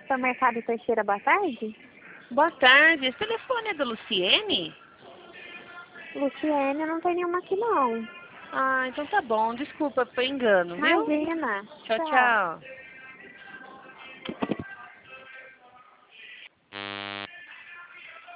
Supermercado Teixeira, boa tarde. Boa tarde. Esse telefone é da Luciene? Luciene, não tem nenhuma aqui não. Ah, então tá bom. Desculpa, foi engano, viu? Imagina. Tchau, tchau.